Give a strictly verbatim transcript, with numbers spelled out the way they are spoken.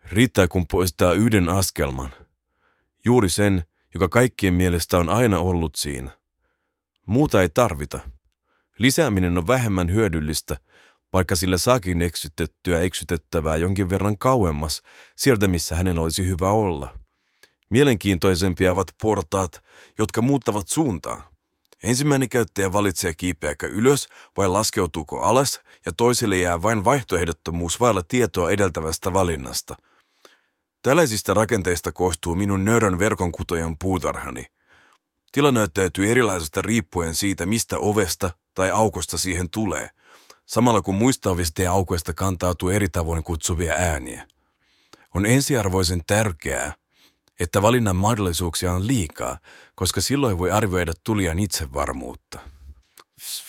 Riittää, kun poistaa yhden askelman. Juuri sen, joka kaikkien mielestä on aina ollut siinä. Muuta ei tarvita. Lisääminen on vähemmän hyödyllistä, vaikka sillä saakin eksytettyä eksytettävää jonkin verran kauemmas sieltä, missä hänen olisi hyvä olla. Mielenkiintoisempia ovat portaat, jotka muuttavat suuntaa. Ensimmäinen käyttäjä valitsee kiipeäkö ylös vai laskeutuuko alas, ja toiselle jää vain vaihtoehdottomuus vailla tietoa edeltävästä valinnasta. Tällaisista rakenteista koostuu minun nöyrän verkonkutojan puutarhani. Tila näyttäytyy erilaisesta riippuen siitä, mistä ovesta tai aukosta siihen tulee, samalla kun muista ovista ja aukoista kantautuu eri tavoin kutsuvia ääniä. On ensiarvoisen tärkeää, että valinnan mahdollisuuksia on liikaa, koska silloin voi arvioida tulijan itsevarmuutta.